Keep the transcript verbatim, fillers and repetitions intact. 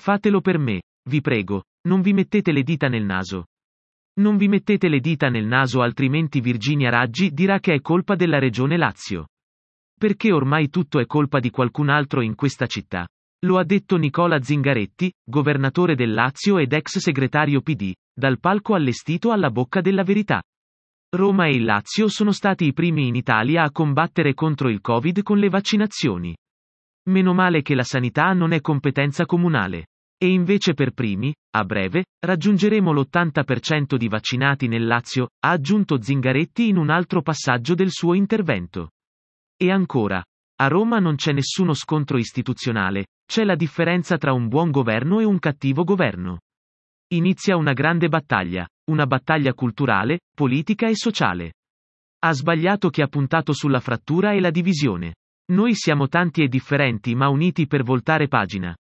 Fatelo per me, vi prego, non vi mettete le dita nel naso. Non vi mettete le dita nel naso altrimenti Virginia Raggi dirà che è colpa della Regione Lazio. Perché ormai tutto è colpa di qualcun altro in questa città. Lo ha detto Nicola Zingaretti, governatore del Lazio ed ex segretario P D, dal palco allestito alla Bocca della Verità. Roma e il Lazio sono stati i primi in Italia a combattere contro il Covid con le vaccinazioni. Meno male che la sanità non è competenza comunale. E invece per primi, a breve, raggiungeremo l'ottanta per cento di vaccinati nel Lazio, ha aggiunto Zingaretti in un altro passaggio del suo intervento. E ancora. A Roma non c'è nessuno scontro istituzionale, c'è la differenza tra un buon governo e un cattivo governo. Inizia una grande battaglia, una battaglia culturale, politica e sociale. Ha sbagliato chi ha puntato sulla frattura e la divisione. Noi siamo tanti e differenti ma uniti per voltare pagina.